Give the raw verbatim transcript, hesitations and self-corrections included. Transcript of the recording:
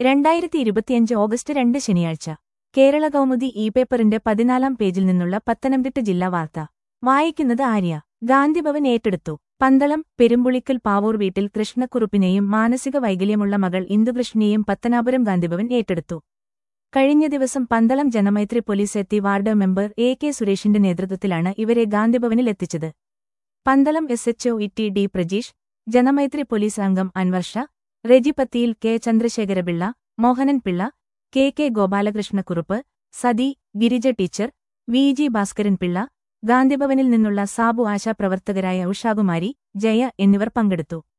രണ്ടായിരത്തി ഇരുപത്തിയഞ്ച് ഓഗസ്റ്റ് രണ്ട് ശനിയാഴ്ച കേരള കൗമുദി ഇ പേപ്പറിന്റെ പതിനാലാം പേജിൽ നിന്നുള്ള പത്തനംതിട്ട ജില്ലാ വാർത്ത വായിക്കുന്നത് ആര്യ. ഗാന്ധിഭവൻ ഏറ്റെടുത്തു. പന്തളം പെരുമ്പുളിക്കൽ പാവൂർ വീട്ടിൽ കൃഷ്ണക്കുറുപ്പിനെയും മാനസിക വൈകല്യമുള്ള മകൾ ഇന്ദുകൃഷ്ണയെയും പത്തനാപുരം ഗാന്ധിഭവൻ ഏറ്റെടുത്തു. കഴിഞ്ഞ ദിവസം പന്തളം ജനമൈത്രി പോലീസ് എത്തി വാർഡ് മെമ്പർ എ കെ സുരേഷിന്റെ നേതൃത്വത്തിലാണ് ഇവരെ ഗാന്ധിഭവനിലെത്തിച്ചത്. Pandalam S H O T D Prajeesh, Janamaithri police അംഗം അൻവർ ഷാ, റെജിപത്തിയിൽ K Chandrasekharapillai, Mohanan Pillai, K K Gopalakrishnakurup, Sathi, Girija teacher, V G Bhaskaran Pillai, ഗാന്ധിഭവനിൽ നിന്നുള്ള സാബു ആശാ പ്രവർത്തകരായ ഉഷാകുമാരി, ജയ എന്നിവർ പങ്കെടുത്തു.